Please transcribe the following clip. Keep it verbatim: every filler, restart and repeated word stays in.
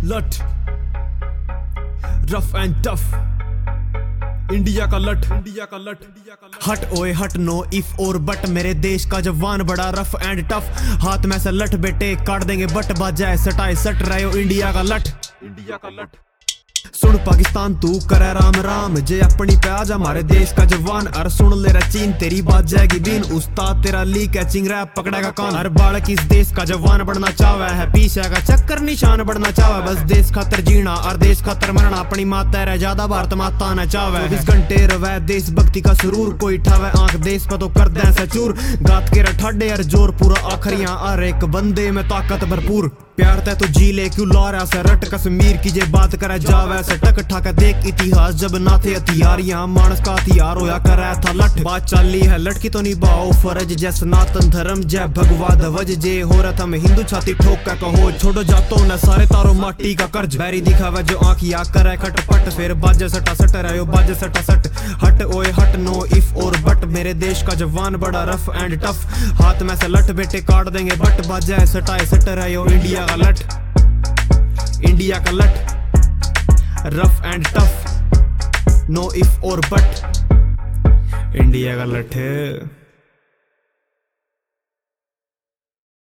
लट, rough and tough, India का लट, इंडिया का लट, इंडिया का लट। हट ओए हट, नो इफ और बट, मेरे देश का जवान बड़ा रफ एंड टफ। हाथ में से लट बेटे काट देंगे बट, बाजाए सटाए सट रहे हो इंडिया का लट, इंडिया का लट। सुन पाकिस्तान तू करे राम राम, जे अपनी पे आजा हमारे देश का जवान। अर सुन ले रा चीन तेरी बात जाएगी बीन, उस्ताद तेरा लीक है चिंगरा पकड़ेगा कान। हर बालक इस देश का जवान बनना चाहवा है, पीछे का चक्कर निशान बनना चाहवा। बस देश खातर जीना और देश खातर मरना, अपनी माता रह ज्यादा भारत माता न चाहवा। चौबीस घंटे रवे देश भक्ति का सुरूर, कोई ठावे आंख देश पर तो कर दे सचूर। गात के रठाडे और जोर पूरा आखरिया, और एक बंदे में ताकत भरपूर। प्यार तै तो जी ले क्यों ला रहा से रट, कश्मीर की जे बात करे जावे से टक ठाक। देख इतिहास जब ना थे हथियार, यहाँ मानस का हथियार होया कर रहा था लट। बात चाली है लटकी तो निभाओ फर्ज, जय सनातन धर्म जय भगवा ध्वज। जे हो रहा था मैं हिंदू छाती ठोक का कहो, छोड़ो जातो न सारे तारो माटी का कर्ज। बैरी दिखावा जो आंखिया करे खटपट, फिर बाजे सटा सट रहे हो बाजे सटा सट। हट ओए हट, नो इफ और बट, मेरे देश का जवान बड़ा रफ एंड टफ। हाथ में से लट बेटे काट देंगे बट, बाजे सटाए सट रहे हो इंडिया का लट, इंडिया का लट, rough and tough, no if और बट, इंडिया का लट।